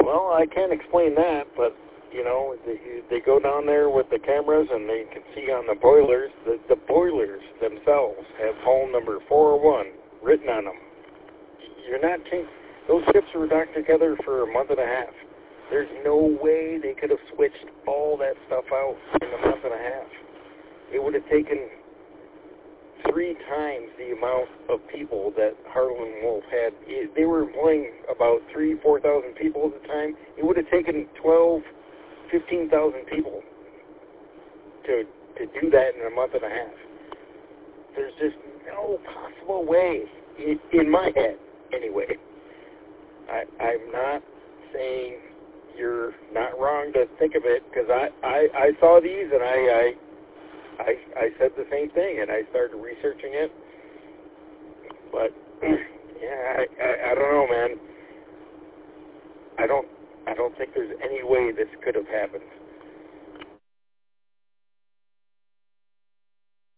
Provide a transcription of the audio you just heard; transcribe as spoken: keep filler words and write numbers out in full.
Well, I can't explain that, but, you know, they, they go down there with the cameras and they can see on the boilers, the, the boilers themselves have hull number four oh one written on them. You're not changing. Those ships were docked together for a month and a half. There's no way they could have switched all that stuff out in a month and a half. It would have taken three times the amount of people that Harlan Wolf had. It, they were employing about three, four thousand people at the time. It would have taken twelve, fifteen thousand people to to do that in a month and a half. There's just no possible way, in, in my head, anyway. I, I'm not saying you're not wrong to think of it, because I, I, I saw these and I, I I I said the same thing, and I started researching it. But yeah, I, I I don't know, man. I don't I don't think there's any way this could have happened.